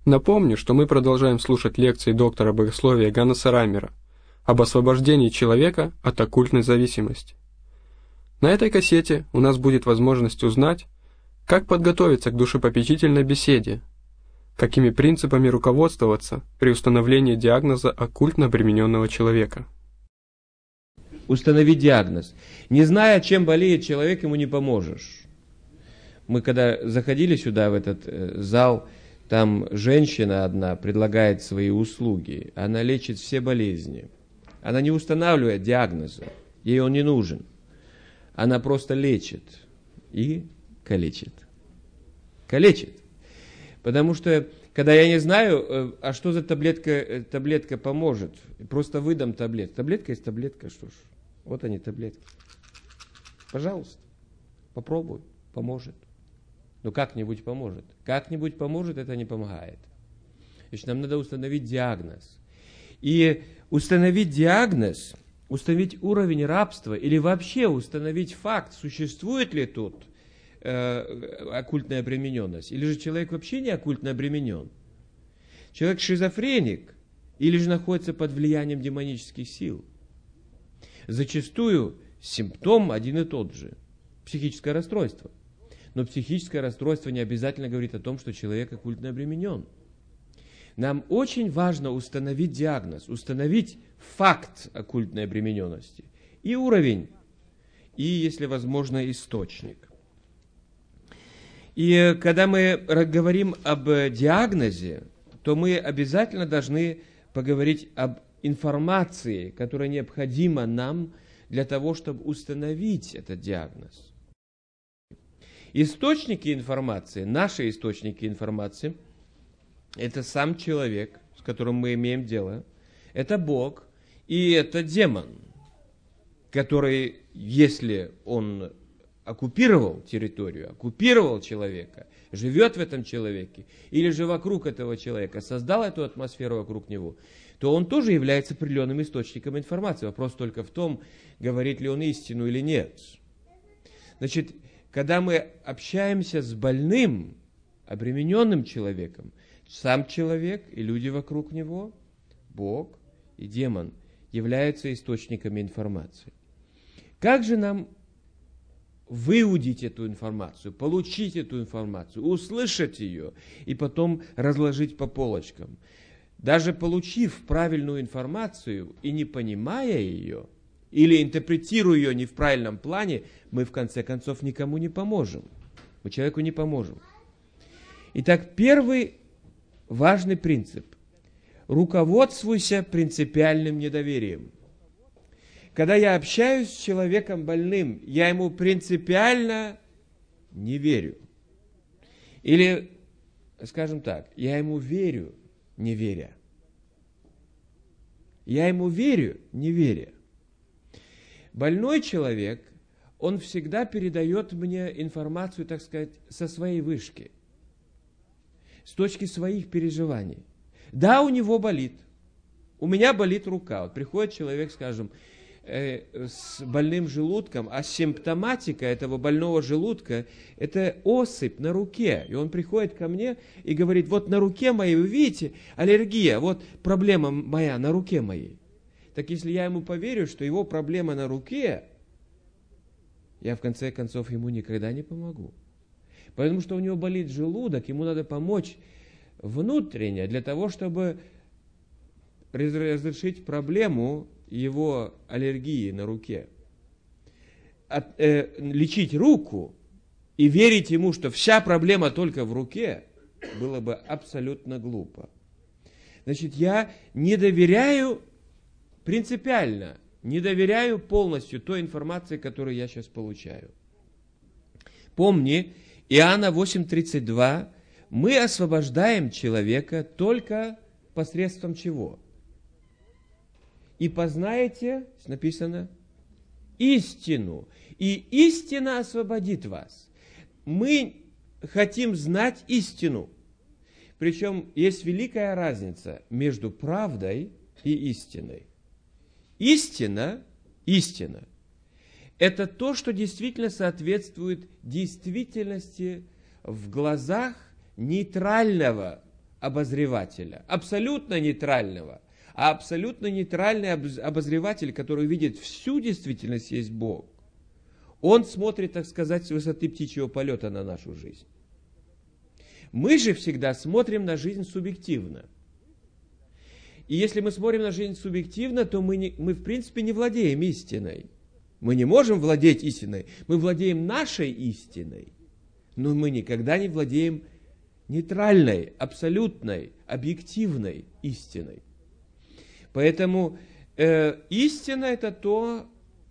Напомню, что мы продолжаем слушать лекции доктора богословия Ганнеса Раймера об освобождении человека от оккультной зависимости. На этой кассете у нас будет возможность узнать, как подготовиться к душепопечительной беседе, какими принципами руководствоваться при установлении диагноза оккультно обремененного человека. Установить диагноз. Не зная, чем болеет человек, ему не поможешь. Мы когда заходили сюда, в этот зал, там женщина одна предлагает свои услуги. Она лечит все болезни. Она не устанавливает диагноза. Ей он не нужен. Она просто лечит и калечит. Калечит. Потому что, когда я не знаю, а что за таблетка поможет, просто выдам таблетку. Таблетка есть таблетка, что ж. Вот они, таблетки. Пожалуйста, попробуй, поможет. Но как-нибудь поможет. Как-нибудь поможет, это не помогает. Значит, нам надо установить диагноз. И установить диагноз, установить уровень рабства или вообще установить факт, существует ли тут оккультная обремененность, или же человек вообще не оккультно обременен. Человек шизофреник или же находится под влиянием демонических сил. Зачастую симптом один и тот же. Психическое расстройство. Но психическое расстройство не обязательно говорит о том, что человек оккультно обременен. Нам очень важно установить диагноз, установить факт оккультной обремененности и уровень, и, если возможно, источник. И когда мы говорим об диагнозе, то мы обязательно должны поговорить об информации, которая необходима нам для того, чтобы установить этот диагноз. Источники информации, наши источники информации, это сам человек, с которым мы имеем дело, это Бог и это демон, который, если он оккупировал территорию, оккупировал человека, живет в этом человеке, или же вокруг этого человека, создал эту атмосферу вокруг него, то он тоже является определенным источником информации. Вопрос только в том, говорит ли он истину или нет. Значит, когда мы общаемся с больным, обремененным человеком, сам человек и люди вокруг него, Бог и демон, являются источниками информации. Как же нам выудить эту информацию, получить эту информацию, услышать ее и потом разложить по полочкам? Даже получив правильную информацию и не понимая ее, или интерпретируя ее не в правильном плане, мы в конце концов никому не поможем. Мы человеку не поможем. Итак, первый важный принцип. Руководствуйся принципиальным недоверием. Когда я общаюсь с человеком больным, я ему принципиально не верю. Или, скажем так, я ему верю, не веря. Я ему верю, не веря. Больной человек, он всегда передает мне информацию, так сказать, со своей вышки, с точки своих переживаний. Да, у него болит. У меня болит рука. Вот приходит человек, скажем, с больным желудком, а симптоматика этого больного желудка – это осыпь на руке. И он приходит ко мне и говорит: вот на руке моей, вы видите, аллергия, вот проблема моя на руке моей. Так если я ему поверю, что его проблема на руке, я в конце концов ему никогда не помогу. Потому что у него болит желудок, ему надо помочь внутренне для того, чтобы разрешить проблему его аллергии на руке. Лечить руку и верить ему, что вся проблема только в руке, было бы абсолютно глупо. Значит, я не доверяю принципиально, не доверяю полностью той информации, которую я сейчас получаю. Помни, Иоанна 8:32, мы освобождаем человека только посредством чего? И познаете, написано, истину. И истина освободит вас. Мы хотим знать истину. Причем есть великая разница между правдой и истиной. Истина, это то, что действительно соответствует действительности в глазах нейтрального обозревателя, абсолютно нейтрального. А абсолютно нейтральный обозреватель, который видит всю действительность, есть Бог. Он смотрит, так сказать, с высоты птичьего полета на нашу жизнь. Мы же всегда смотрим на жизнь субъективно. И если мы смотрим на жизнь субъективно, то мы в принципе не владеем истиной. Мы не можем владеть истиной. Мы владеем нашей истиной. Но мы никогда не владеем нейтральной, абсолютной, объективной истиной. Поэтому истина – это то,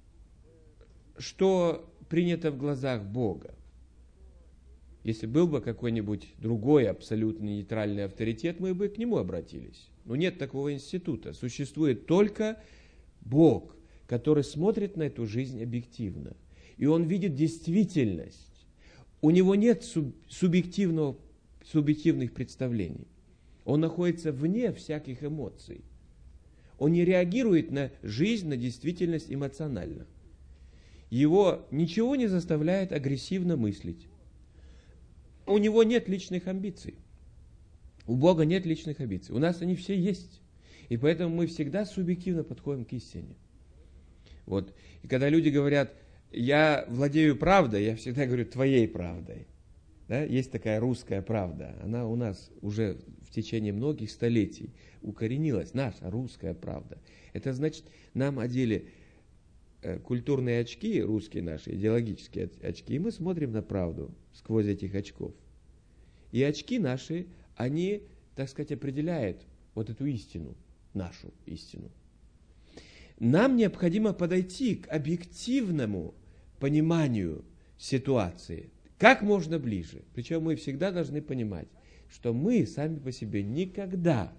что принято в глазах Бога. Если был бы какой-нибудь другой абсолютно нейтральный авторитет, мы бы к нему обратились. Но нет такого института. Существует только Бог, который смотрит на эту жизнь объективно. И Он видит действительность. У Него нет субъективных представлений. Он находится вне всяких эмоций. Он не реагирует на жизнь, на действительность эмоционально. Его ничего не заставляет агрессивно мыслить. У него нет личных амбиций. У Бога нет личных амбиций. У нас они все есть. И поэтому мы всегда субъективно подходим к истине. Вот. И когда люди говорят, я владею правдой, я всегда говорю, твоей правдой. Да? Есть такая русская правда. Она у нас уже в течение многих столетий укоренилась. Наша русская правда. Это значит, нам одели культурные очки, русские наши, идеологические очки, и мы смотрим на правду сквозь этих очков. И очки наши, они, так сказать, определяют вот эту истину, нашу истину. Нам необходимо подойти к объективному пониманию ситуации как можно ближе. Причем мы всегда должны понимать, что мы сами по себе никогда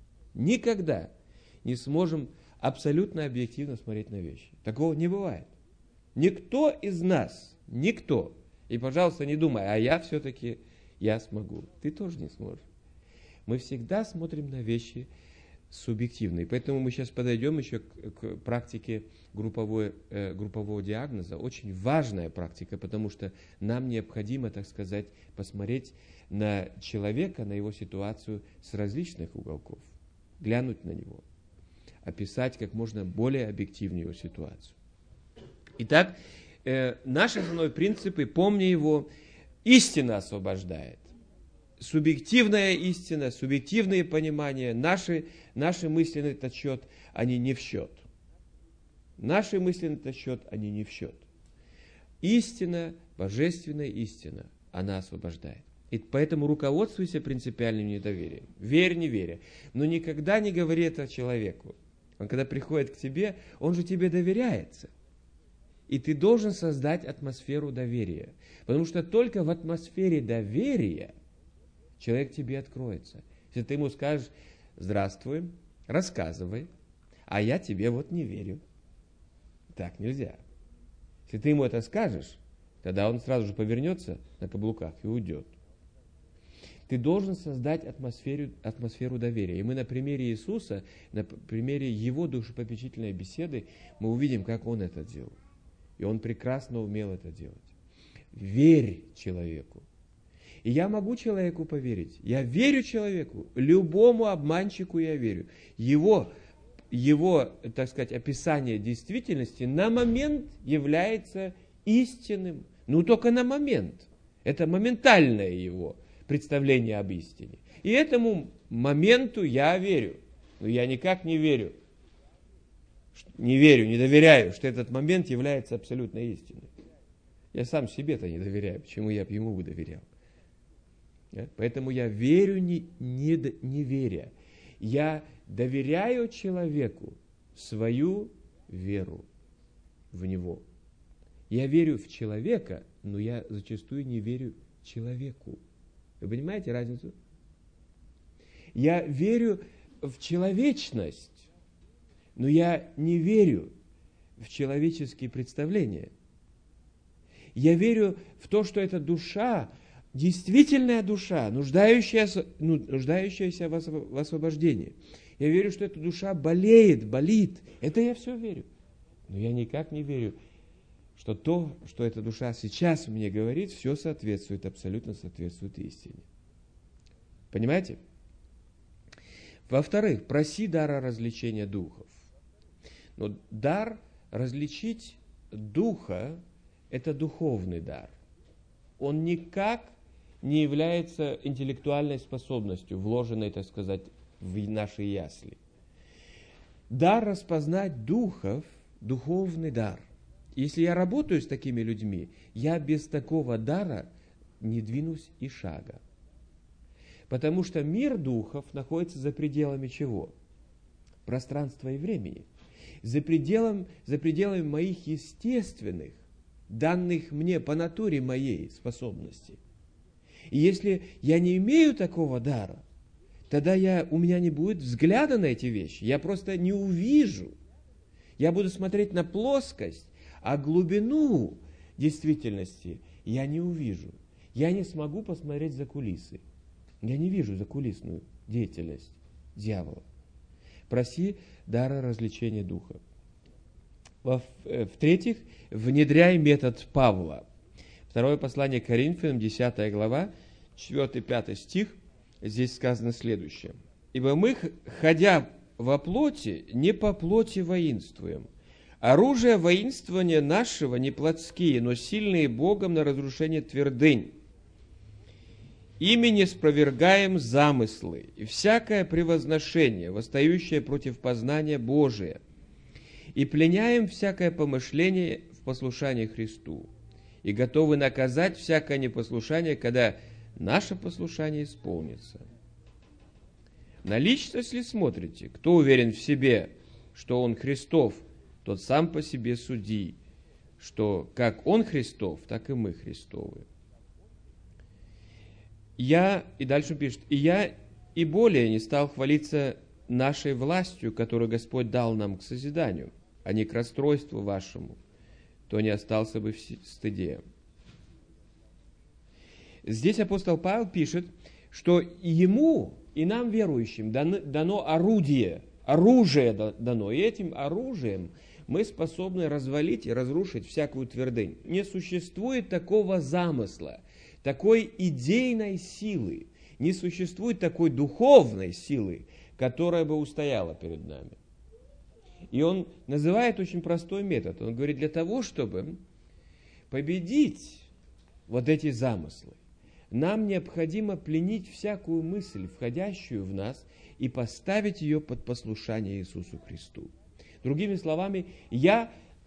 не сможем абсолютно объективно смотреть на вещи. Такого не бывает. Никто из нас, никто, и, пожалуйста, не думай, а я все-таки, я смогу. Ты тоже не сможешь. Мы всегда смотрим на вещи субъективные. Поэтому мы сейчас подойдем еще к практике группового диагноза. Очень важная практика, потому что нам необходимо, так сказать, посмотреть на человека, на его ситуацию с различных уголков, глянуть на него, описать как можно более объективную его ситуацию. Итак, наш основной принцип, и помни его, истина освобождает. Субъективная истина, субъективные понимания, наши мысли на этот счет, они не в счет. Наши мысли на этот счет, они не в счет. Истина, божественная истина, она освобождает. И поэтому руководствуйся принципиальным недоверием. Верь, не веря. Но никогда не говори это человеку. Он когда приходит к тебе, он же тебе доверяется. И ты должен создать атмосферу доверия. Потому что только в атмосфере доверия человек тебе откроется. Если ты ему скажешь, здравствуй, рассказывай, а я тебе вот не верю. Так нельзя. Если ты ему это скажешь, тогда он сразу же повернется на каблуках и уйдет. Ты должен создать атмосферу доверия. И мы на примере Иисуса, на примере Его душепопечительной беседы, мы увидим, как Он это делал. И Он прекрасно умел это делать. Верь человеку. И я могу человеку поверить. Я верю человеку. Любому обманщику я верю. Его, так сказать, описание действительности на момент является истинным. Ну, только на момент. Это моментальное его представление об истине. И этому моменту я верю. Но я никак не верю, не доверяю, что этот момент является абсолютной истиной. Я сам себе-то не доверяю, почему я бы ему доверял. Поэтому я верю, не веря. Я доверяю человеку свою веру в него. Я верю в человека, но я зачастую не верю человеку. Вы понимаете разницу? Я верю в человечность, но я не верю в человеческие представления. Я верю в то, что эта душа, действительная душа, нуждающаяся в освобождении. Я верю, что эта душа болит. Это я все верю. Но я никак не верю, что то, что эта душа сейчас мне говорит, все абсолютно соответствует истине. Понимаете? Во-вторых, проси дара развлечения духов. Но дар различить духа – это духовный дар. Он никак не является интеллектуальной способностью, вложенной, так сказать, в наши ясли. Дар распознать духов – духовный дар. Если я работаю с такими людьми, я без такого дара не двинусь и шага. Потому что мир духов находится за пределами чего? Пространства и времени. За пределами моих естественных, данных мне по натуре моей способностей. И если я не имею такого дара, тогда у меня не будет взгляда на эти вещи. Я просто не увижу. Я буду смотреть на плоскость, а глубину действительности я не увижу. Я не смогу посмотреть за кулисы. Я не вижу закулисную деятельность дьявола. Проси дара развлечения духа. В-третьих, внедряй метод Павла. Второе послание к Коринфянам, 10 глава, 4-5 стих. Здесь сказано следующее. «Ибо мы, ходя во плоти, не по плоти воинствуем. Оружие воинствования нашего не плотские, но сильные Богом на разрушение твердынь. Ими не спровергаем замыслы и всякое превозношение, восстающее против познания Божия, и пленяем всякое помышление в послушании Христу, и готовы наказать всякое непослушание, когда наше послушание исполнится». На личность ли смотрите? Кто уверен в себе, что он Христов, тот сам по себе суди, что как он Христов, так и мы Христовы. И дальше пишет, «И я и более не стал хвалиться нашей властью, которую Господь дал нам к созиданию, а не к расстройству вашему, то не остался бы в стыде». Здесь апостол Павел пишет, что ему и нам, верующим, дано оружие дано, и этим оружием мы способны развалить и разрушить всякую твердынь. Не существует такого замысла, такой идейной силы, не существует такой духовной силы, которая бы устояла перед нами. И он называет очень простой метод. Он говорит, для того, чтобы победить вот эти замыслы, нам необходимо пленить всякую мысль, входящую в нас, и поставить ее под послушание Иисусу Христу. Другими словами, я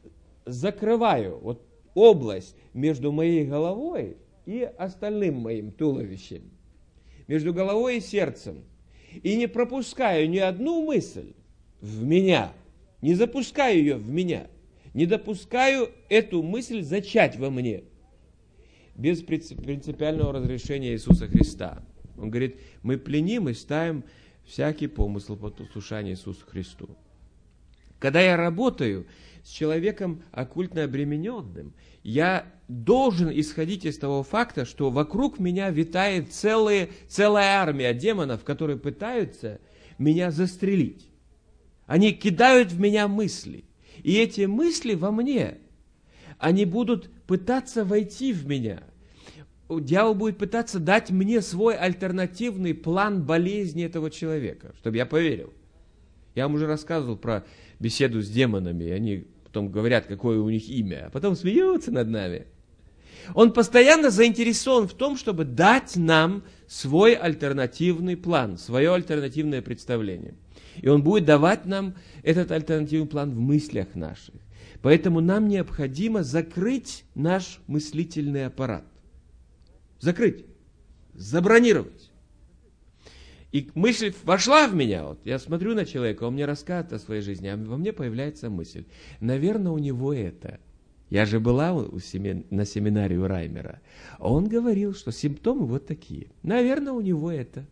закрываю область между моей головой и остальным моим туловищем, между головой и сердцем, и не пропускаю ни одну мысль в меня, не запускаю ее в меня, не допускаю эту мысль зачать во мне, без принципиального разрешения Иисуса Христа. Он говорит, мы пленим и ставим всякий помысл под послушание Иисусу Христу. Когда я работаю с человеком оккультно обремененным, я должен исходить из того факта, что вокруг меня витает целая армия демонов, которые пытаются меня застрелить. Они кидают в меня мысли. И эти мысли во мне, они будут пытаться войти в меня. Дьявол будет пытаться дать мне свой альтернативный план болезни этого человека, чтобы я поверил. Я вам уже рассказывал про беседу с демонами, они потом говорят, какое у них имя, а потом смеются над нами. Он постоянно заинтересован в том, чтобы дать нам свой альтернативный план, свое альтернативное представление. И он будет давать нам этот альтернативный план в мыслях наших. Поэтому нам необходимо закрыть наш мыслительный аппарат. Закрыть, забронировать. И мысль вошла в меня. Я смотрю на человека, он мне рассказывает о своей жизни, а во мне появляется мысль. Наверное, у него это. Я же была на семинаре у Раймера. Он говорил, что симптомы вот такие. Наверное, у него это.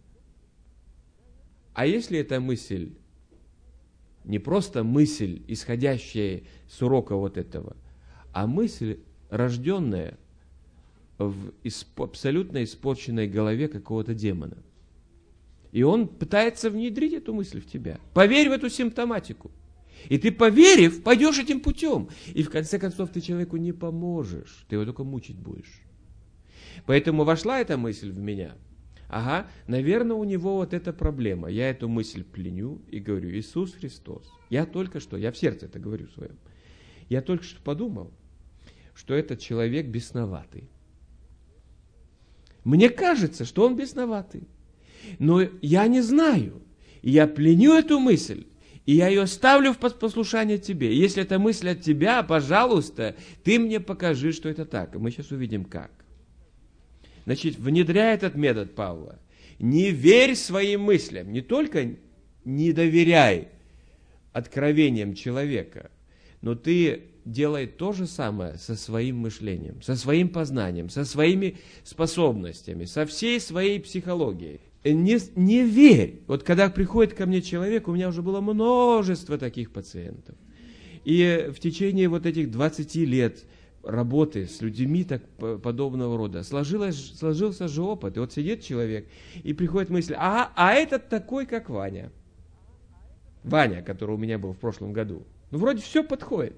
А если эта мысль, не просто мысль, исходящая с урока вот этого, а мысль, рожденная в абсолютно испорченной голове какого-то демона. И он пытается внедрить эту мысль в тебя. Поверь в эту симптоматику. И ты, поверив, пойдешь этим путем. И в конце концов ты человеку не поможешь. Ты его только мучить будешь. Поэтому вошла эта мысль в меня. ага, наверное, у него вот эта проблема. Я эту мысль пленю и говорю: Иисус Христос. Я только что, я в сердце это говорю своем, я только что подумал, что этот человек бесноватый. Мне кажется, что он бесноватый. Но я не знаю. И я пленю эту мысль. И я ее ставлю в послушание тебе. Если эта мысль от тебя, пожалуйста, ты мне покажи, что это так. И мы сейчас увидим, как. Значит, внедряй этот метод Павла. Не верь своим мыслям. Не только не доверяй откровениям человека, но ты делай то же самое со своим мышлением, со своим познанием, со своими способностями, со всей своей психологией. Не верь. Вот когда приходит ко мне человек, у меня уже было множество таких пациентов. И в течение вот этих 20 лет работы с людьми так, подобного рода сложился же опыт. И вот сидит человек, и приходит мысль: а этот такой, как Ваня. Ваня, который у меня был в прошлом году. Ну, вроде все подходит.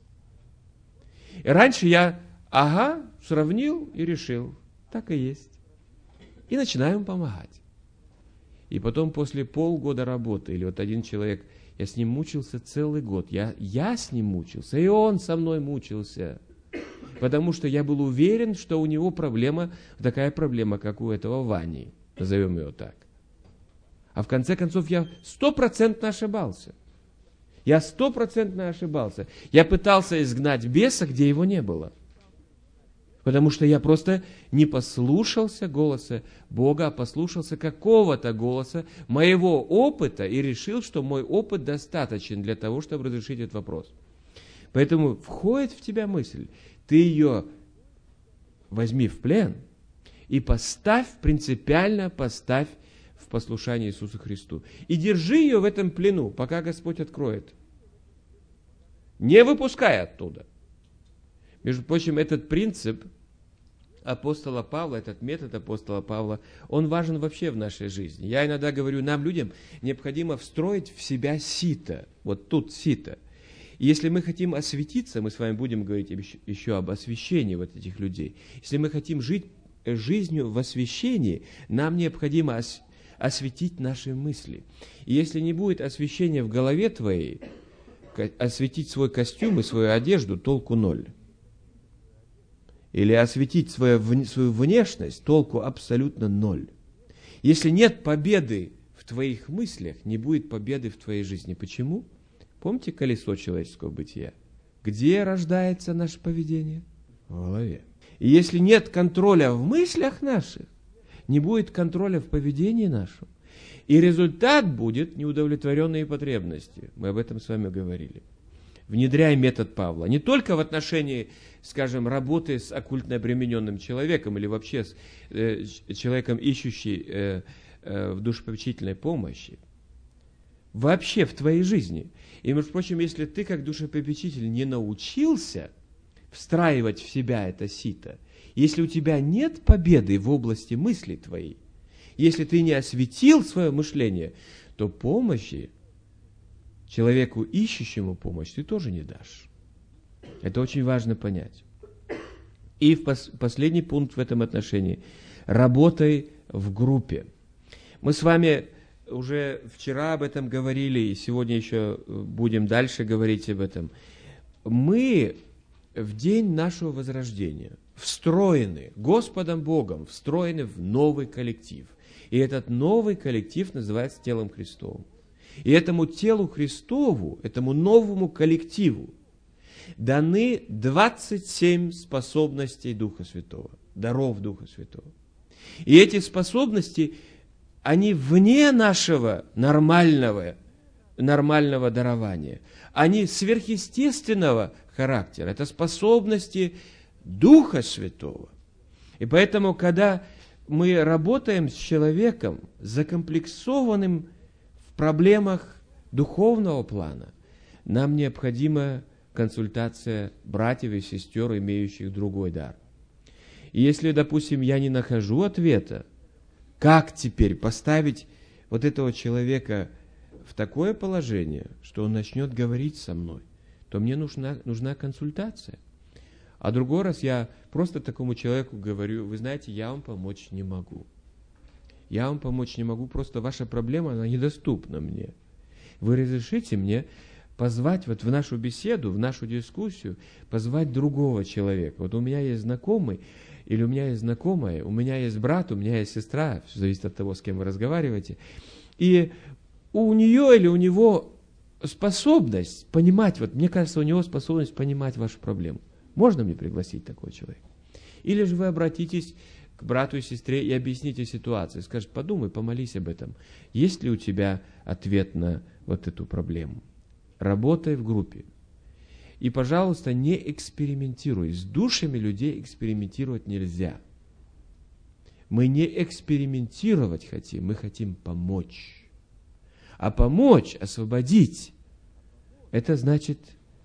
И раньше я, сравнил и решил. Так и есть. И начинаю им помогать. И потом после полгода работы, или вот один человек, я с ним мучился целый год. Я с ним мучился, и он со мной мучился. Потому что я был уверен, что у него такая проблема, как у этого Вани. Назовем его так. А в конце концов я 100% ошибался. Я 100% ошибался. Я пытался изгнать беса, где его не было. Потому что я просто не послушался голоса Бога, а послушался какого-то голоса моего опыта и решил, что мой опыт достаточен для того, чтобы разрешить этот вопрос. Поэтому входит в тебя мысль, ты ее возьми в плен и принципиально поставь в послушание Иисусу Христу. И держи ее в этом плену, пока Господь откроет. Не выпускай оттуда. Между прочим, этот принцип апостола Павла, этот метод апостола Павла, он важен вообще в нашей жизни. Я иногда говорю, нам, людям, необходимо встроить в себя сито. Вот тут сито. И если мы хотим осветиться, мы с вами будем говорить еще об освящении вот этих людей. Если мы хотим жить жизнью в освящении, нам необходимо осветить наши мысли. И если не будет освящения в голове твоей, осветить свой костюм и свою одежду, толку ноль. Или осветить свою внешность, толку абсолютно ноль. Если нет победы в твоих мыслях, не будет победы в твоей жизни. Почему? Помните колесо человеческого бытия? Где рождается наше поведение? В голове. И если нет контроля в мыслях наших, не будет контроля в поведении нашем. И результат будет неудовлетворенные потребности. Мы об этом с вами говорили. Внедряй метод Павла. Не только в отношении, скажем, работы с оккультно обремененным человеком или вообще с человеком, ищущим в душепопечительной помощи. Вообще в твоей жизни. И, между прочим, если ты, как душепопечитель, не научился встраивать в себя это сито, если у тебя нет победы в области мыслей твоей, если ты не осветил свое мышление, то помощи человеку, ищущему помощь, ты тоже не дашь. Это очень важно понять. И последний пункт в этом отношении. Работай в группе. Мы с вами уже вчера об этом говорили, и сегодня еще будем дальше говорить об этом. Мы в день нашего возрождения встроены, Господом Богом, встроены в новый коллектив. И этот новый коллектив называется телом Христовым. И этому телу Христову, этому новому коллективу даны 27 способностей Духа Святого, даров Духа Святого. И эти способности, они вне нашего нормального дарования. Они сверхъестественного характера. Это способности Духа Святого. И поэтому, когда мы работаем с человеком, закомплексованным в проблемах духовного плана, нам необходима консультация братьев и сестер, имеющих другой дар. И если, допустим, я не нахожу ответа, как теперь поставить вот этого человека в такое положение, что он начнет говорить со мной, то мне нужна консультация. А другой раз я просто такому человеку говорю: вы знаете, я вам помочь не могу. Я вам помочь не могу, просто ваша проблема, она недоступна мне. Вы разрешите мне позвать вот в нашу беседу, в нашу дискуссию, позвать другого человека. Вот у меня есть знакомый, или у меня есть знакомая, у меня есть брат, у меня есть сестра, все зависит от того, с кем вы разговариваете. И у нее или у него способность понимать, вот мне кажется, у него способность понимать вашу проблему. Можно мне пригласить такого человека? Или же вы обратитесь к брату и сестре и объясните ситуацию. Скажет, подумай, помолись об этом. Есть ли у тебя ответ на вот эту проблему? Работай в группе. И, пожалуйста, не экспериментируй. С душами людей экспериментировать нельзя. Мы не экспериментировать хотим, мы хотим помочь. А помочь, освободить, это значит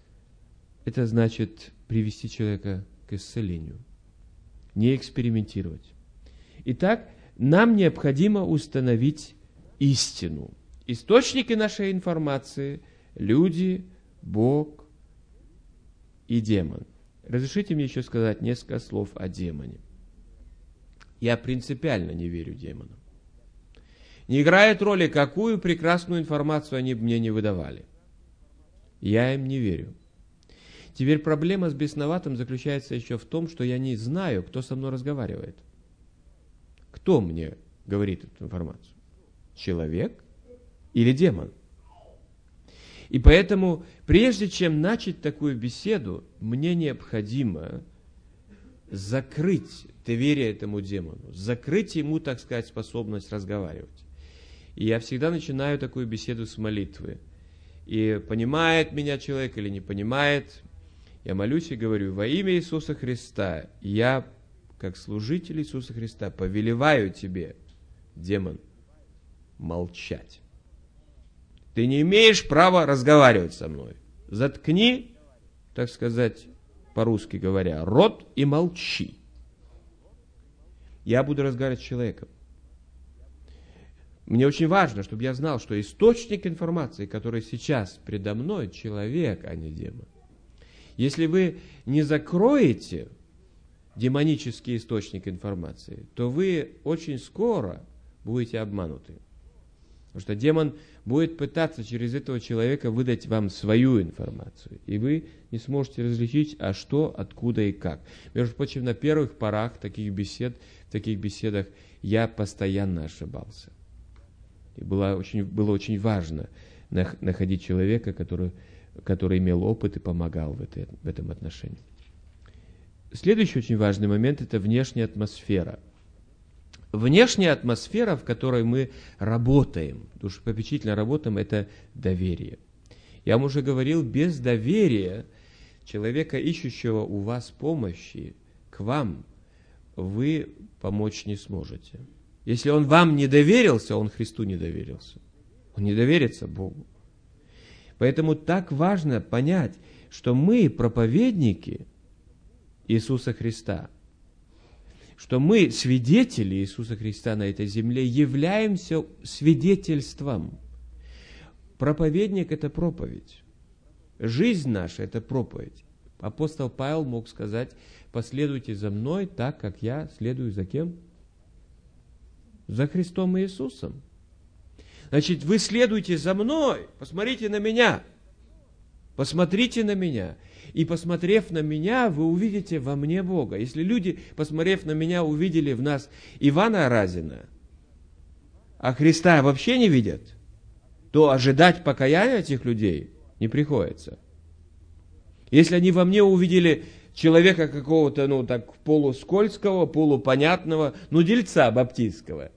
привести человека к исцелению. Не экспериментировать. Итак, нам необходимо установить истину. Источники нашей информации – люди, Бог и демон. Разрешите мне еще сказать несколько слов о демоне. Я принципиально не верю демонам. Не играет роли, какую прекрасную информацию они мне не выдавали. Я им не верю. Теперь проблема с бесноватым заключается еще в том, что я не знаю, кто со мной разговаривает. Кто мне говорит эту информацию? Человек или демон? И поэтому, прежде чем начать такую беседу, мне необходимо закрыть доверие этому демону, закрыть ему, так сказать, способность разговаривать. И я всегда начинаю такую беседу с молитвы. И понимает меня человек или не понимает, я молюсь и говорю, во имя Иисуса Христа, я, как служитель Иисуса Христа, повелеваю тебе, демон, молчать. Ты не имеешь права разговаривать со мной. Заткни, так сказать, по-русски говоря, рот и молчи. Я буду разговаривать с человеком. Мне очень важно, чтобы я знал, что источник информации, который сейчас предо мной, человек, а не демон. Если вы не закроете демонический источник информации, то вы очень скоро будете обмануты. Потому что демон будет пытаться через этого человека выдать вам свою информацию. И вы не сможете различить, а что, откуда и как. Между прочим, на первых порах таких беседах я постоянно ошибался. И было очень важно находить человека, который имел опыт и помогал в этом отношении. Следующий очень важный момент – это внешняя атмосфера. Внешняя атмосфера, в которой мы работаем, душепопечительно работаем, это доверие. Я вам уже говорил, без доверия человека, ищущего у вас помощи, к вам, вы помочь не сможете. Если он вам не доверился, он Христу не доверился. Он не доверится Богу. Поэтому так важно понять, что мы проповедники Иисуса Христа, что мы, свидетели Иисуса Христа на этой земле, являемся свидетельством. Проповедник – это проповедь. Жизнь наша – это проповедь. Апостол Павел мог сказать, последуйте за мной так, как я следую за кем? За Христом Иисусом. Значит, вы следуйте за мной, посмотрите на меня. Посмотрите на меня. И посмотрев на меня, вы увидите во мне Бога. Если люди, посмотрев на меня, увидели в нас Ивана Разина, а Христа вообще не видят, то ожидать покаяния этих людей не приходится. Если они во мне увидели человека какого-то, полускользкого, полупонятного, дельца баптистского,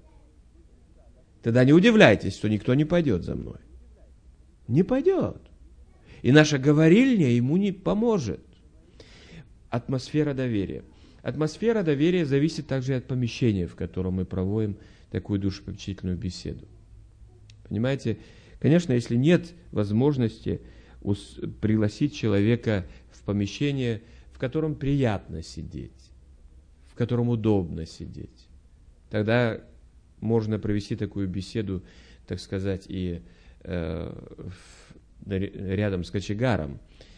тогда не удивляйтесь, что никто не пойдет за мной. Не пойдет. И наша говорильня ему не поможет. Атмосфера доверия. Атмосфера доверия зависит также от помещения, в котором мы проводим такую душепопечительную беседу. Понимаете, конечно, если нет возможности пригласить человека в помещение, в котором приятно сидеть, в котором удобно сидеть, тогда можно провести такую беседу, так сказать, и рядом с кочегаром,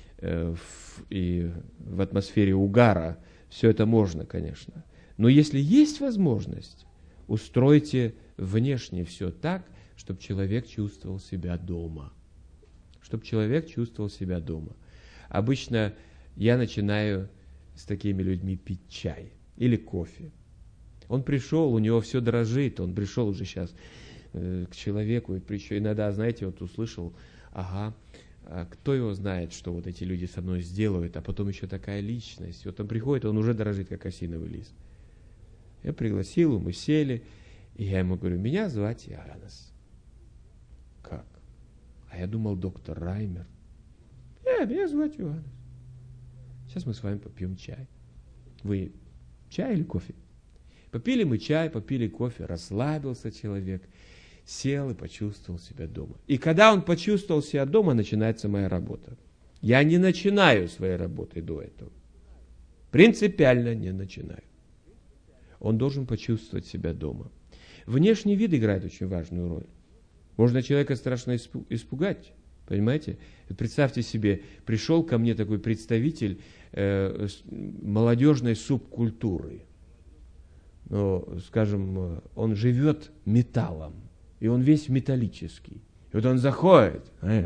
и в атмосфере угара. Все это можно, конечно. Но если есть возможность, устройте внешне все так, чтобы человек чувствовал себя дома. Чтобы человек чувствовал себя дома. Обычно я начинаю с такими людьми пить чай или кофе. Он пришел, у него все дрожит, он пришел уже сейчас к человеку, и еще иногда, знаете, вот услышал, ага, кто его знает, что вот эти люди со мной сделают, а потом еще такая личность. Вот он приходит, он уже дрожит, как осиновый лист. Я пригласил его, мы сели, и я ему говорю, меня звать Иоаннес. Как? А я думал, доктор Раймер. Меня звать Иоаннес. Сейчас мы с вами попьем чай. Вы чай или кофе? Попили мы чай, попили кофе, расслабился человек, сел и почувствовал себя дома. И когда он почувствовал себя дома, начинается моя работа. Я не начинаю своей работы до этого. Принципиально не начинаю. Он должен почувствовать себя дома. Внешний вид играет очень важную роль. Можно человека страшно испугать, понимаете? Представьте себе, пришел ко мне такой представитель молодежной субкультуры. Ну, скажем, он живет металлом, и он весь металлический. И вот он заходит,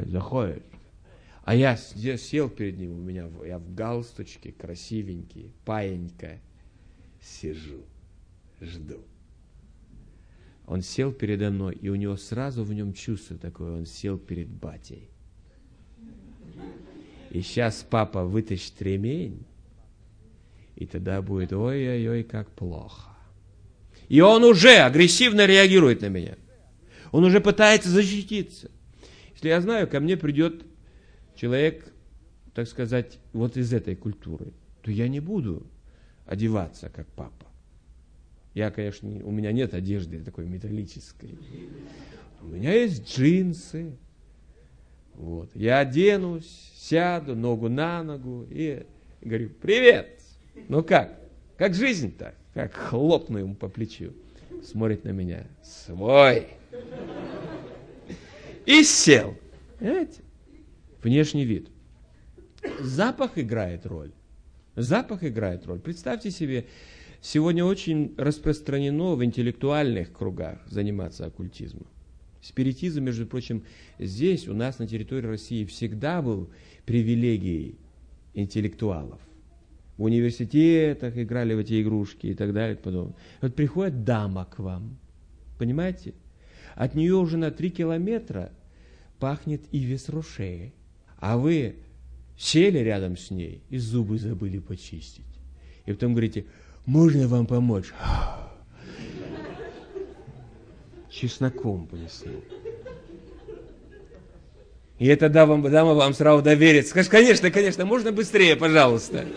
а я сел перед ним, я в галстучке, красивенький, паенька, сижу, жду. Он сел передо мной, и у него сразу в нем чувство такое, он сел перед батей. И сейчас папа вытащит ремень, и тогда будет ой-ой-ой, как плохо. И он уже агрессивно реагирует на меня. Он уже пытается защититься. Если я знаю, ко мне придет человек, так сказать, вот из этой культуры, то я не буду одеваться, как папа. Я, конечно, у меня нет одежды такой металлической. У меня есть джинсы. Вот. Я оденусь, сяду, ногу на ногу и говорю, привет! Ну как? Как жизнь-то? Как хлопну ему по плечу. Смотрит на меня. Свой! И сел. Понимаете? Внешний вид. Запах играет роль. Запах играет роль. Представьте себе, сегодня очень распространено в интеллектуальных кругах заниматься оккультизмом. Спиритизм, между прочим, здесь, у нас на территории России, всегда был привилегией интеллектуалов. В университетах играли в эти игрушки и так далее. И подобное. Вот приходит дама к вам, понимаете? От нее уже на 3 километра пахнет Ивес Роше. А вы сели рядом с ней и зубы забыли почистить. И потом говорите, можно вам помочь? Чесноком понесло. И эта дама вам сразу доверит. Скажет, конечно, можно быстрее, пожалуйста.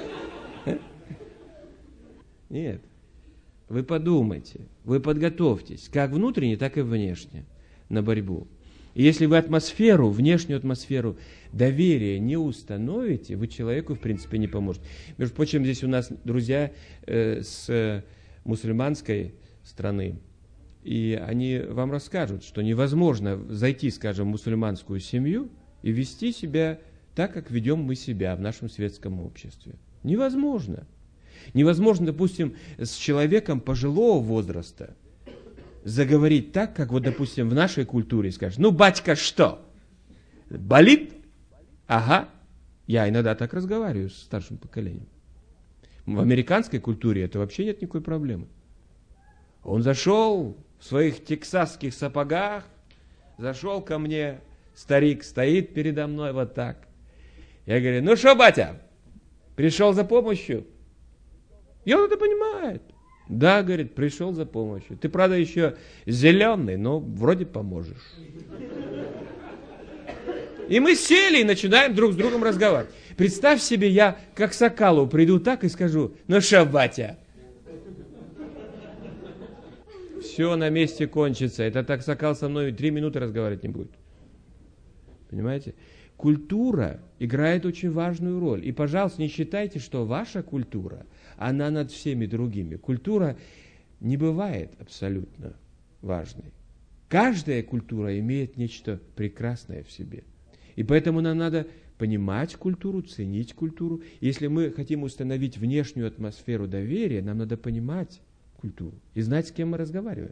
Нет. Вы подумайте, вы подготовьтесь, как внутренне, так и внешне, на борьбу. И если вы атмосферу, внешнюю атмосферу доверия не установите, вы человеку, в принципе, не поможете. Между прочим, здесь у нас друзья с мусульманской страны, и они вам расскажут, что невозможно зайти, скажем, в мусульманскую семью и вести себя так, как ведем мы себя в нашем светском обществе. Невозможно. Невозможно, допустим, с человеком пожилого возраста заговорить так, как вот, допустим, в нашей культуре скажешь, ну, батька, что? Болит? Ага. Я иногда так разговариваю с старшим поколением. В американской культуре это вообще нет никакой проблемы. Он зашел в своих тексасских сапогах, зашел ко мне, старик стоит передо мной вот так. Я говорю, ну что, батя, пришел за помощью? И он это понимает. Да, говорит, пришел за помощью. Ты, правда, еще зеленый, но вроде поможешь. И мы сели и начинаем друг с другом разговаривать. Представь себе, я как Сокалу приду так и скажу, ну что, батя? Все на месте кончится. Это так Сокал со мной 3 минуты разговаривать не будет. Понимаете? Культура играет очень важную роль. И, пожалуйста, не считайте, что ваша культура, она над всеми другими. Культура не бывает абсолютно важной. Каждая культура имеет нечто прекрасное в себе. И поэтому нам надо понимать культуру, ценить культуру. Если мы хотим установить внешнюю атмосферу доверия, нам надо понимать культуру и знать, с кем мы разговариваем.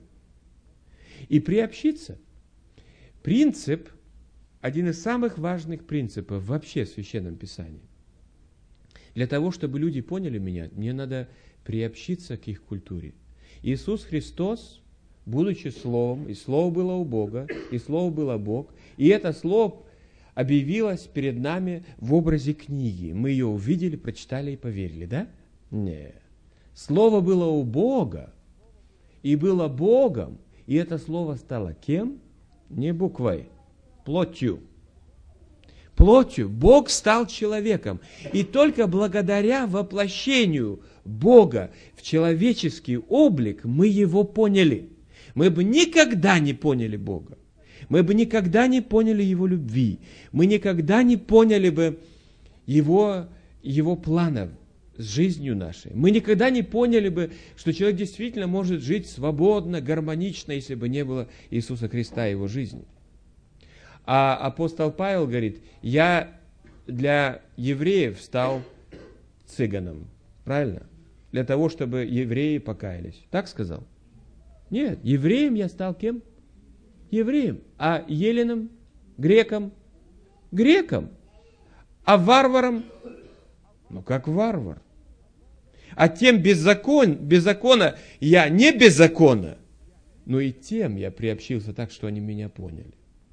И приобщиться. Принцип, один из самых важных принципов вообще в Священном Писании. Для того, чтобы люди поняли меня, мне надо приобщиться к их культуре. Иисус Христос, будучи Словом, и Слово было у Бога, и Слово было Бог, и это Слово объявилось перед нами в образе книги. Мы ее увидели, прочитали и поверили, да? Нет. Слово было у Бога, и было Богом, и это Слово стало кем? Не буквой, плотью. Плотью. Бог стал человеком. И только благодаря воплощению Бога в человеческий облик мы Его поняли. Мы бы никогда не поняли Бога. Мы бы никогда не поняли Его любви. Мы никогда не поняли бы Его планов с жизнью нашей. Мы никогда не поняли бы, что человек действительно может жить свободно, гармонично, если бы не было Иисуса Христа и Его жизни. А апостол Павел говорит, я для евреев стал цыганом. Правильно? Для того, чтобы евреи покаялись. Так сказал? Нет, евреем я стал кем? Евреем. А еленом? Греком? Греком. А варваром? Ну, как варвар. А тем без закона я не без закона, но и тем я приобщился так, что они меня поняли.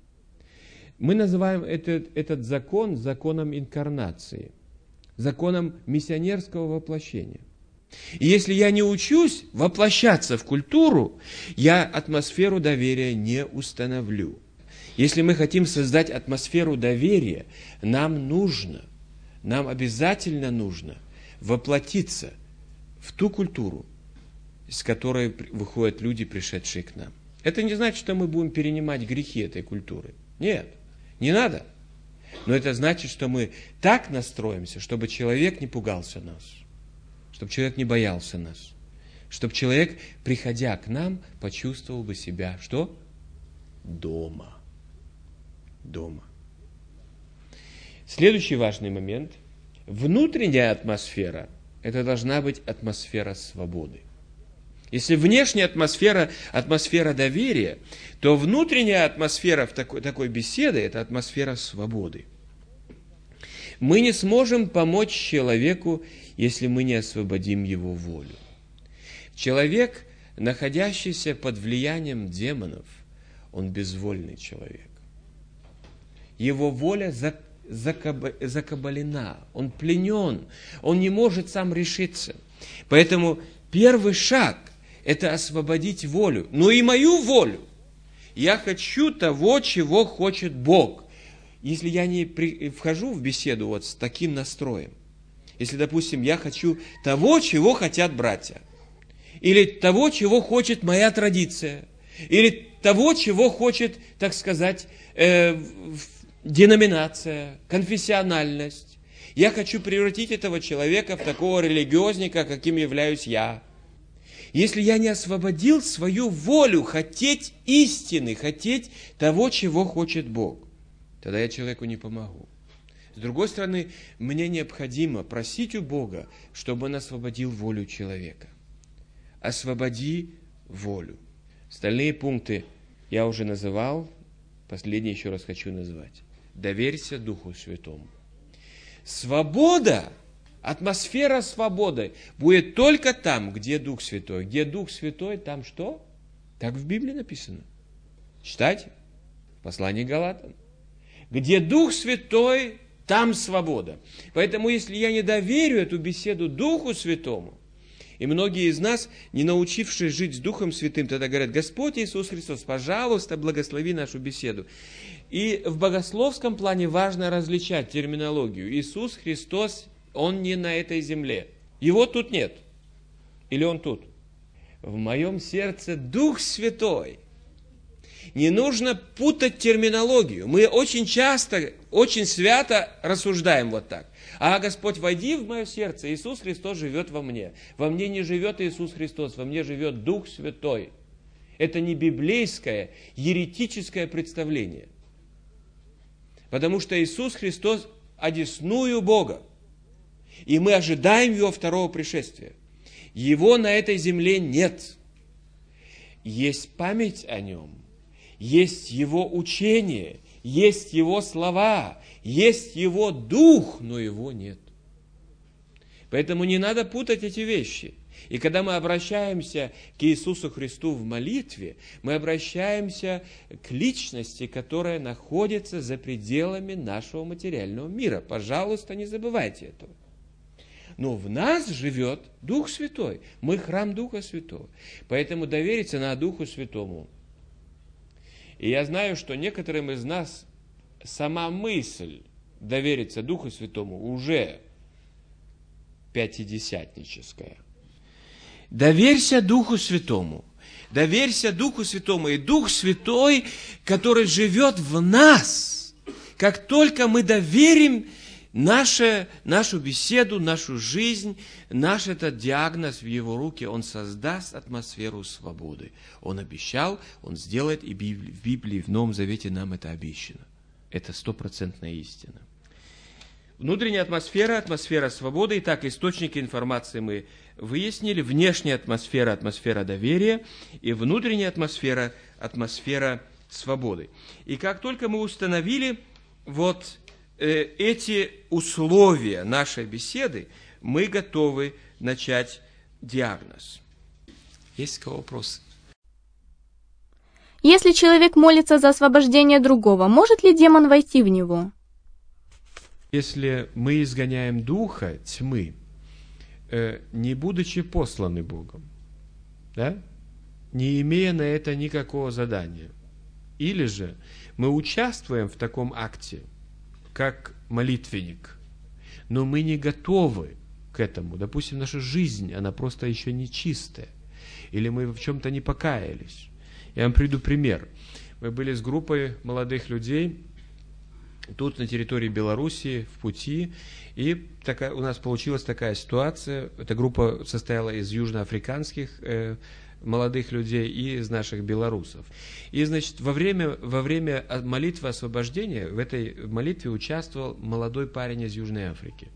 Мы называем этот закон законом инкарнации, законом миссионерского воплощения. И если я не учусь воплощаться в культуру, я атмосферу доверия не установлю. Если мы хотим создать атмосферу доверия, нам обязательно нужно воплотиться в ту культуру, с которой выходят люди, пришедшие к нам. Это не значит, что мы будем перенимать грехи этой культуры. Нет, не надо. Но это значит, что мы так настроимся, чтобы человек не пугался нас, чтобы человек не боялся нас, чтобы человек, приходя к нам, почувствовал бы себя, что? Дома. Дома. Следующий важный момент. Внутренняя атмосфера – это должна быть атмосфера свободы. Если внешняя атмосфера доверия, то внутренняя атмосфера в такой беседы – это атмосфера свободы. Мы не сможем помочь человеку, если мы не освободим его волю. Человек, находящийся под влиянием демонов, он безвольный человек. Его воля закабалена, он пленен, он не может сам решиться. Поэтому первый шаг – это освободить волю. Но и мою волю. Я хочу того, чего хочет Бог. Если я не вхожу в беседу вот с таким настроем, если, допустим, я хочу того, чего хотят братья, или того, чего хочет моя традиция, или того, чего хочет, так сказать, деноминация, конфессиональность. Я хочу превратить этого человека в такого религиозника, каким являюсь я. Если я не освободил свою волю хотеть истины, хотеть того, чего хочет Бог, тогда я человеку не помогу. С другой стороны, мне необходимо просить у Бога, чтобы Он освободил волю человека. Освободи волю. Остальные пункты я уже называл, последний еще раз хочу назвать. Доверься Духу Святому. Свобода, атмосфера свободы будет только там, где Дух Святой. Где Дух Святой, там что? Так в Библии написано. Читайте. Послание Галатам. Где Дух Святой, там свобода. Поэтому, если я не доверю эту беседу Духу Святому, и многие из нас, не научившись жить с Духом Святым, тогда говорят: Господь Иисус Христос, пожалуйста, благослови нашу беседу. И в богословском плане важно различать терминологию. Иисус Христос, Он не на этой земле. Его тут нет. Или Он тут? В моем сердце Дух Святой. Не нужно путать терминологию. Мы очень часто, очень свято рассуждаем вот так. А, Господь, войди в мое сердце, Иисус Христос живет во мне. Во мне не живет Иисус Христос, во мне живет Дух Святой. Это не библейское, еретическое представление. Потому что Иисус Христос одесную Бога. И мы ожидаем Его второго пришествия. Его на этой земле нет. Есть память о нем, есть его учение, есть его слова, есть его дух, но его нет. Поэтому не надо путать эти вещи. И когда мы обращаемся к Иисусу Христу в молитве, мы обращаемся к личности, которая находится за пределами нашего материального мира. Пожалуйста, не забывайте этого. Но в нас живет Дух Святой. Мы храм Духа Святого. Поэтому довериться надо Духу Святому. И я знаю, что некоторым из нас сама мысль довериться Духу Святому уже пятидесятническая. Доверься Духу Святому. Доверься Духу Святому. И Дух Святой, который живет в нас, как только мы доверим нашу беседу, нашу жизнь, наш этот диагноз в Его руки, Он создаст атмосферу свободы. Он обещал, Он сделает, и в Библии, в Новом Завете нам это обещано. Это 100% истина. Внутренняя атмосфера, атмосфера свободы. Итак, источники информации мы выяснили. Внешняя атмосфера, атмосфера доверия. И внутренняя атмосфера, атмосфера свободы. И как только мы установили вот эти условия нашей беседы, мы готовы начать диагноз. Есть у кого вопросы? Если человек молится за освобождение другого, может ли демон войти в него? Если мы изгоняем духа тьмы, не будучи посланы Богом, да? Не имея на это никакого задания, или же мы участвуем в таком акте, как молитвенник, но мы не готовы к этому. Допустим, наша жизнь, она просто еще не чистая, или мы в чем-то не покаялись. Я вам приведу пример. Мы были с группой молодых людей тут на территории Белоруссии, в пути, и у нас получилась такая ситуация. Эта группа состояла из южноафриканских молодых людей и из наших белорусов. И, значит, во время молитвы освобождения, в этой молитве участвовал молодой парень из Южной Африки.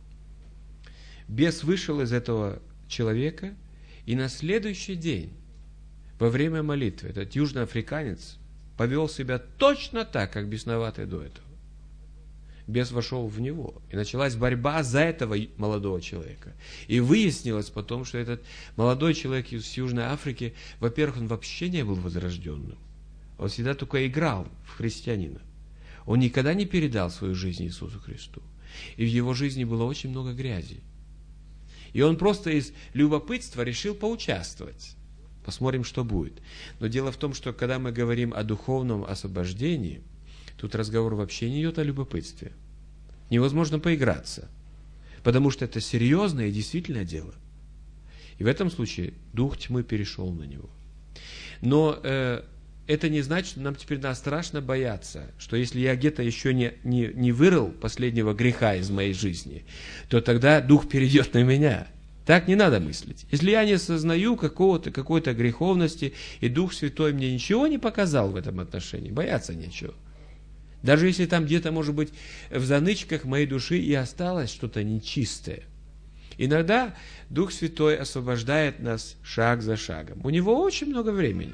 Бес вышел из этого человека, и на следующий день, во время молитвы, этот южноафриканец повел себя точно так, как бесноватый до этого. Бес вошел в него, и началась борьба за этого молодого человека. И выяснилось потом, что этот молодой человек из Южной Африки, во-первых, он вообще не был возрожденным. Он всегда только играл в христианина. Он никогда не передал свою жизнь Иисусу Христу. И в его жизни было очень много грязи. И он просто из любопытства решил поучаствовать. Посмотрим, что будет. Но дело в том, что когда мы говорим о духовном освобождении, тут разговор вообще не идет о любопытстве. Невозможно поиграться, потому что это серьезное и действительное дело. И в этом случае дух тьмы перешел на него. Но это не значит, что нам теперь надо страшно бояться, что если я где-то еще не вырыл последнего греха из моей жизни, то тогда дух перейдет на меня. Так не надо мыслить. Если я не осознаю какой-то греховности, и Дух Святой мне ничего не показал в этом отношении, бояться нечего. Даже если там где-то, может быть, в занычках моей души и осталось что-то нечистое. Иногда Дух Святой освобождает нас шаг за шагом. У Него очень много времени.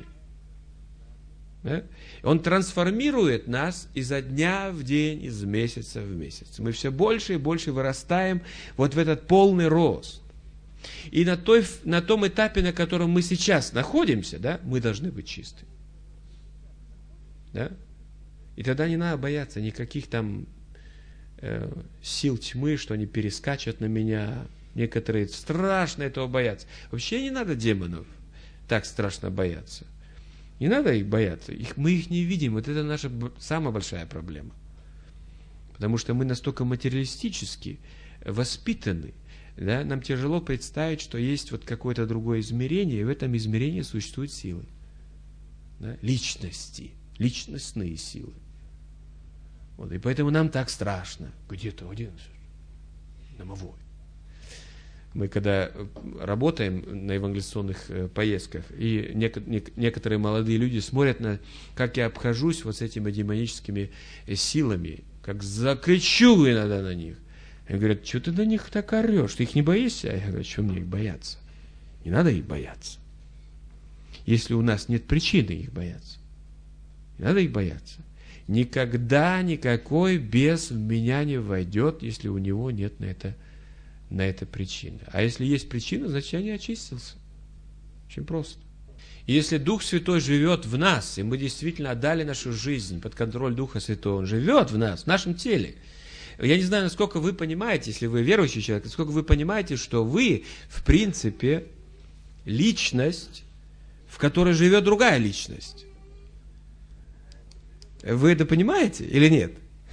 Да? Он трансформирует нас изо дня в день, из месяца в месяц. Мы все больше и больше вырастаем вот в этот полный рост. И на том этапе, на котором мы сейчас находимся, да, мы должны быть чисты. Да? И тогда не надо бояться никаких там сил тьмы, что они перескачут на меня. Некоторые страшно этого боятся. Вообще не надо демонов так страшно бояться. Не надо их бояться. Мы их не видим. Вот это наша самая большая проблема. Потому что мы настолько материалистически воспитаны. Да? Нам тяжело представить, что есть вот какое-то другое измерение, и в этом измерении существуют силы. Да? Личностные силы. Вот, и поэтому нам так страшно. Где-то один домовой. Мы когда работаем на евангелизационных поездках, и некоторые молодые люди смотрят, как я обхожусь вот с этими демоническими силами, как закричу иногда на них. И говорят, что ты на них так орешь? Ты их не боишься? Я говорю, что мне их бояться? Не надо их бояться. Если у нас нет причины их бояться. Не надо их бояться. Никогда никакой бес в меня не войдет, если у него нет на это причины. А если есть причина, значит, я не очистился. Очень просто. И если Дух Святой живет в нас, и мы действительно отдали нашу жизнь под контроль Духа Святого, Он живет в нас, в нашем теле. Я не знаю, насколько вы понимаете, если вы верующий человек, насколько вы понимаете, что вы, в принципе, личность, в которой живет другая личность. Вы это понимаете или нет?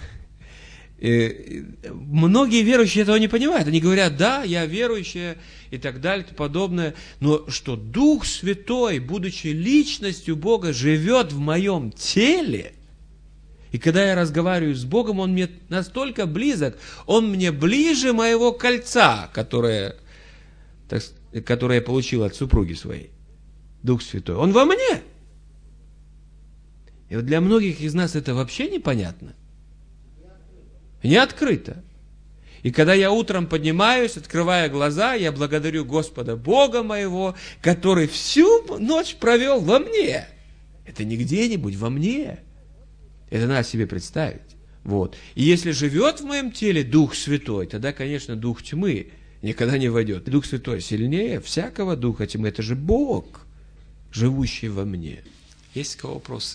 Многие верующие этого не понимают. Они говорят, да, я верующая и так далее, и подобное. Но что Дух Святой, будучи личностью Бога, живет в моем теле. И когда я разговариваю с Богом, Он мне настолько близок, Он мне ближе моего кольца, которое я получил от супруги своей. Дух Святой. Он во мне. И вот для многих из нас это вообще непонятно. Не открыто. И когда я утром поднимаюсь, открывая глаза, я благодарю Господа Бога моего, который всю ночь провел во мне. Это не где-нибудь, во мне. Это надо себе представить. Вот. И если живет в моем теле Дух Святой, тогда, конечно, Дух тьмы никогда не войдет. Дух Святой сильнее всякого духа тьмы. Это же Бог, живущий во мне. Есть у кого вопросы?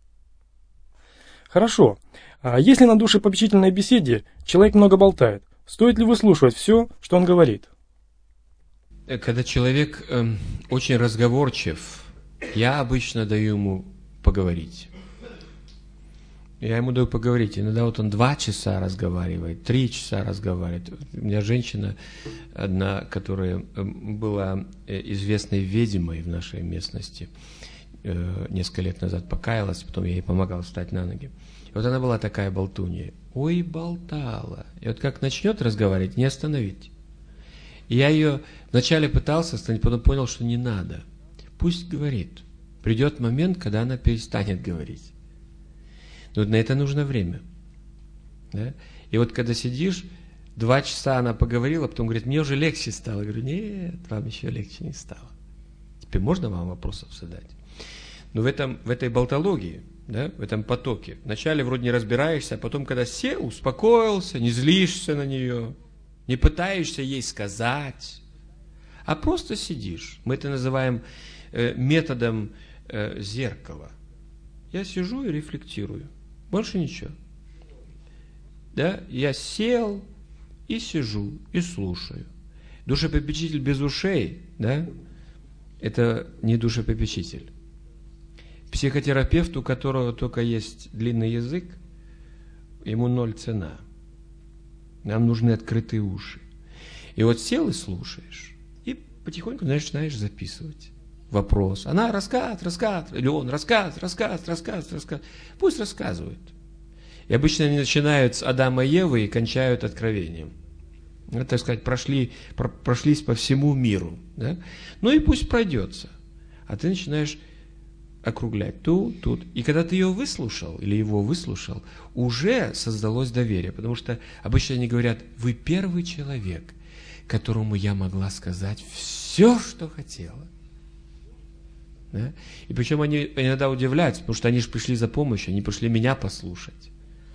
Хорошо. А если на душепопечительной беседе человек много болтает, стоит ли выслушивать все, что он говорит? Когда человек очень разговорчив, я обычно даю ему поговорить. Я ему даю поговорить. Иногда вот он 2 часа разговаривает, 3 часа разговаривает. У меня женщина одна, которая была известной ведьмой в нашей местности, несколько лет назад покаялась, потом я ей помогал встать на ноги. И вот она была такая болтунья. Ой, болтала. И вот как начнет разговаривать, не остановить. И я ее вначале пытался остановить, потом понял, что не надо. Пусть говорит. Придет момент, когда она перестанет говорить. Но на это нужно время. Да? И вот когда сидишь, 2 часа она поговорила, потом говорит, мне уже легче стало. Я говорю, нет, вам еще легче не стало. Теперь можно вам вопросов задать? Но в этой болтологии, да, в этом потоке, вначале вроде не разбираешься, а потом, когда сел, успокоился, не злишься на нее, не пытаешься ей сказать, а просто сидишь. Мы это называем методом зеркала. Я сижу и рефлектирую. Больше ничего. Да? Я сел и сижу, и слушаю. Душепопечитель без ушей, да, это не душепопечитель. Психотерапевт, у которого только есть длинный язык, ему 0 цена. Нам нужны открытые уши. И вот сел и слушаешь, и потихоньку начинаешь записывать вопрос. Она рассказывает, или он рассказывает. Пусть рассказывает. И обычно они начинают с Адама и Евы и кончают откровением. Ну, так сказать, прошлись по всему миру. Да? Ну и пусть пройдется. А ты начинаешь округлять тут. И когда ты ее выслушал, или его выслушал, уже создалось доверие. Потому что обычно они говорят, вы первый человек, которому я могла сказать все, что хотела. Да? И причем они иногда удивляются, потому что они же пришли за помощью, они пришли меня послушать.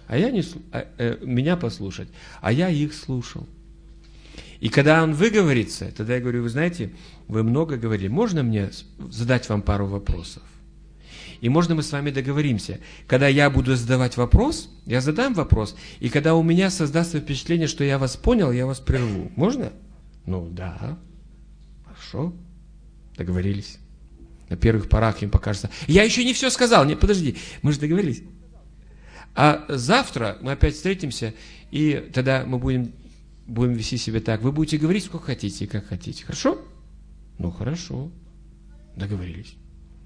Меня послушать, а я их слушал. И когда он выговорится, тогда я говорю, вы знаете, вы много говорили, можно мне задать вам пару вопросов? И можно мы с вами договоримся. Когда я буду задавать вопрос, я задам вопрос, и когда у меня создастся впечатление, что я вас понял, я вас прерву. Можно? Ну да. Хорошо. Договорились. На первых порах им покажется. Я еще не все сказал. Нет, подожди. Мы же договорились. А завтра мы опять встретимся, и тогда мы будем вести себя так. Вы будете говорить, сколько хотите и как хотите. Хорошо? Ну, хорошо. Договорились.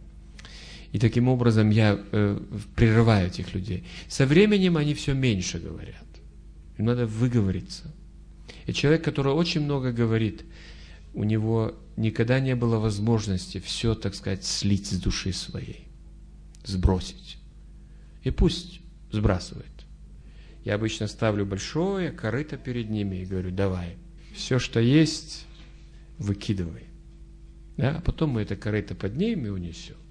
И таким образом я прерываю этих людей. Со временем они все меньше говорят. Им надо выговориться. И человек, который очень много говорит, у него никогда не было возможности все, так сказать, слить с души своей, сбросить. И пусть сбрасывает. Я обычно ставлю большое корыто перед ними и говорю, давай, все, что есть, выкидывай. Да? А потом мы это корыто поднимем и унесем.